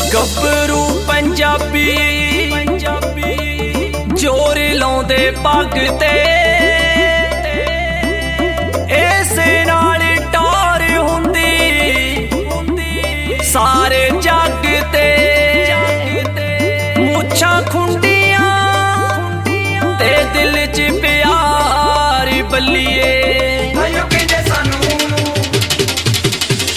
ਗੱਭਰੂ ਪੰਜਾਬੀ ਜੋਰ ਲਾਉਂਦੇ ਪੱਗ ਤੇ ਇਸੇ ਨਾਲ ਟਾਰ ਹੁੰਦੀ ਸਾਰੇ